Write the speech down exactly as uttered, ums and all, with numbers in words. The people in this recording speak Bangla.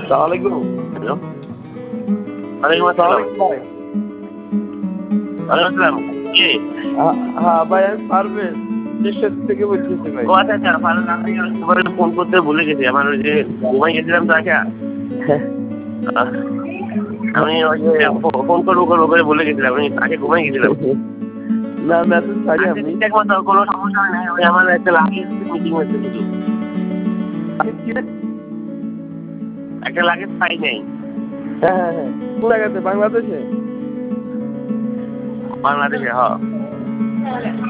সালামালাইকুম। হ্যালো, ওয়ালাইকুম আসসালাম। ভাই ওয়ালাইকুম আসসালাম। কে? হ্যাঁ ভাই, আমি পারভেজ দেশের থেকে বলতেছি ভাই। ও আচ্ছা আচ্ছা, ভালো না, আমি তোমার ফোন করতে ভুলে গেছি। আমার ওই যে ঘুমাই গেছিলাম তো আগে। আমি ওই যে ফোন করবো করবো করে ভুলে গেছিলাম, আমি আগে ঘুমাই গেছিলাম। না মেসেজ পাই আমি। ঠিকঠাক মতো কোনো সমস্যা নেই, ওই আমার একটা লাগেজ মিটিং হয়েছে শুধু। একটা লাগেজ পাই নাই। হ্যাঁ হ্যাঁ হ্যাঁ, কোন জায়গাতে? বাংলাদেশে? বাংলাদেশে, হ্যাঁ।